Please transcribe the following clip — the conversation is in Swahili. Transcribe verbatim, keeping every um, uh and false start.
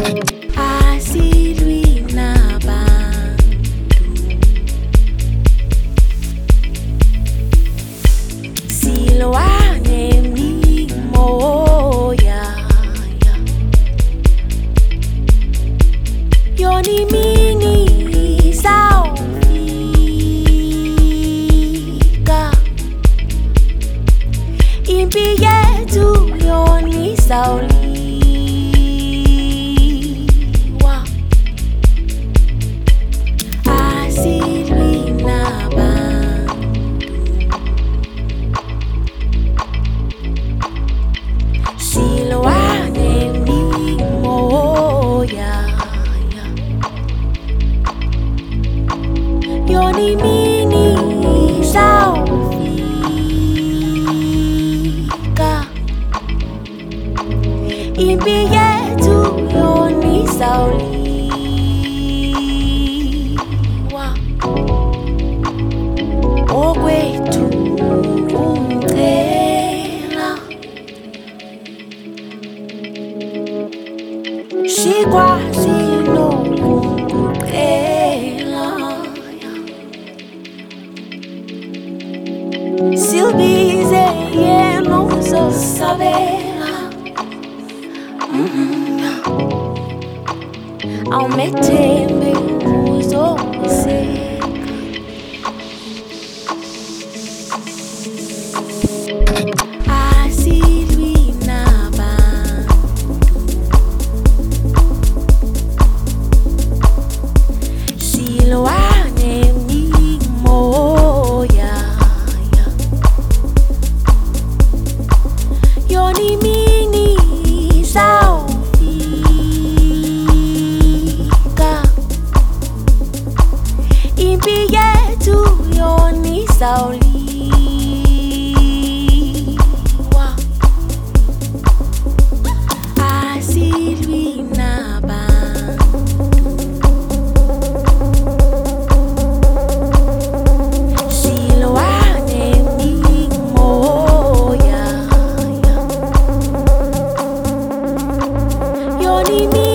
Asilwi nabantu silwa nemimoya yoni mini sawfika impi yethu yoni sawliwa asilwi nabantu silwa nemimoya yoni mini sawfika impi yethu yoni sawliwa okwethu umcela sikwazi nokucela silbize yena uzosabela awumethembe uzoseka asilwi nabantu silwa nemimoya yoni mini sawfika impi yethu yoni sawliwa asilwi nabantu silwa nemimoya yoni mini